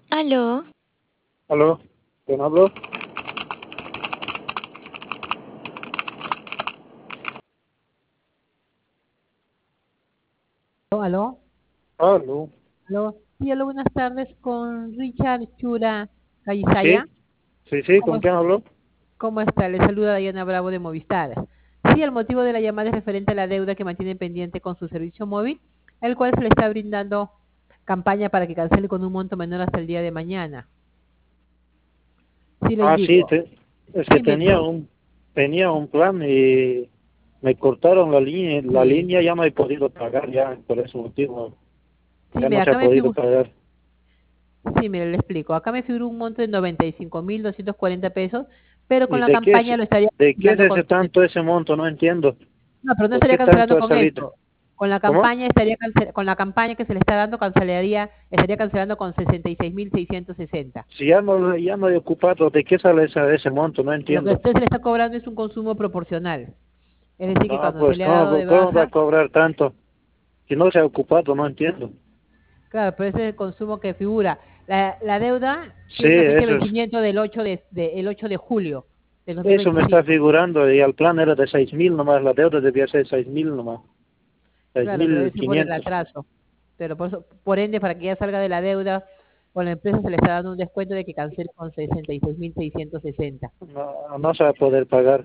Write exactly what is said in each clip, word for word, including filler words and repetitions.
Aló, ¿Aló? ¿Quién habló? Aló, aló, ¿Aló? aló. Sí, aló, buenas tardes con Richard Chura ¿Sí? Cayisaya. Sí, sí, ¿Cómo, ¿con es- quién habló? ¿Cómo está? Le saluda Diana Bravo de Movistar. Sí, el motivo de la llamada es referente a la deuda que mantiene pendiente con su servicio móvil, el cual se le está brindando campaña para que cancele con un monto menor hasta el día de mañana. Sí, le Ah, sí, indico. te- es que Sí, mire, tenía un tenía un plan y me cortaron la línea, la sí, línea ya no he podido pagar ya, por ese motivo, sí, ya mire, no se ha acá me podido figura, pagar. sí, mire, le explico. Acá me figura un monto de noventa y cinco mil doscientos cuarenta pesos, pero con ¿Y la de qué es, campaña lo estaría de qué es cancelando con ese tanto ese monto? No entiendo. No, pero no ¿Por estaría qué tanto cancelando con esa letra? eso. Con la ¿Cómo? campaña estaría cance- con la campaña que se le está dando cancelaría, estaría cancelando con sesenta y seis mil seiscientos sesenta. Si ya no, ya no he ocupado, ¿de qué sale ese, ese monto? No Lo que a entiendo. usted se le está cobrando es un consumo proporcional. Es decir, que No, cuando se pues, le ha dado ¿cómo, de cómo va a baja, cobrar tanto? Si no se ha ocupado, no entiendo. claro, pero ese es el consumo que figura. La, la deuda Sí, tiene una fecha de eso es. vencimiento del ocho de, de- el ocho de julio del Eso me está dos mil veinticinco. figurando y el plan era de seis mil nomás, la deuda debía ser seis mil nomás, seis Claro, pero mil debe ser por el quinientos. atraso. Pero por eso, por ende, para que ya salga de la deuda, con la empresa se le está dando un descuento de que cancele con sesenta y seis mil seiscientos sesenta. No, no se va a poder pagar.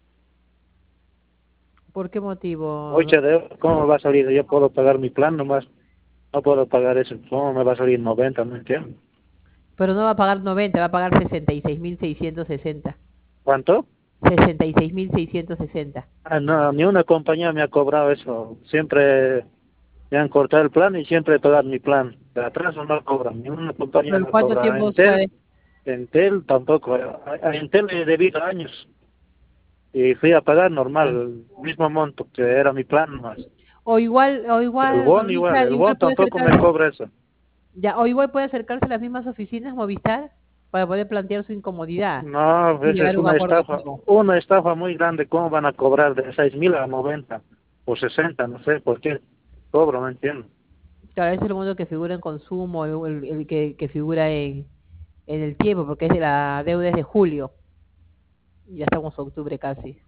¿Por qué motivo? Mucha deuda, ¿cómo va a salir? Yo puedo pagar mi plan nomás, no puedo pagar eso. ¿Cómo me va a salir noventa? No entiendo. Pero no va a pagar noventa, va a pagar sesenta y seis mil seiscientos sesenta. ¿Cuánto? sesenta y seis mil seiscientos sesenta. Ah, no, ni una compañía me ha cobrado eso. Siempre me han cortado el plan y siempre pagar mi plan. De atrás no cobran, ni una compañía ¿Pero me ha cuánto cobrado. tiempo Entel, fue? Entel tampoco. A, a Entel le debí años. Y fui a pagar normal, Ah. el mismo monto que era mi plan más. O igual, o El igual, bon igual, Richard, el igual bon puede tampoco me acercarse, cobra eso. ya, o igual puede acercarse a las mismas oficinas Movistar para poder plantear su incomodidad No, y esa llegar es a un una acuerdo estafa, mutuo. una estafa muy grande. ¿Cómo van a cobrar de seis mil a noventa o sesenta? No sé por qué cobro, no entiendo. Claro, ese es el monto que figura en consumo, el, el- el que, que figura en, en el tiempo, porque es de la deuda es de julio, y ya estamos a octubre casi.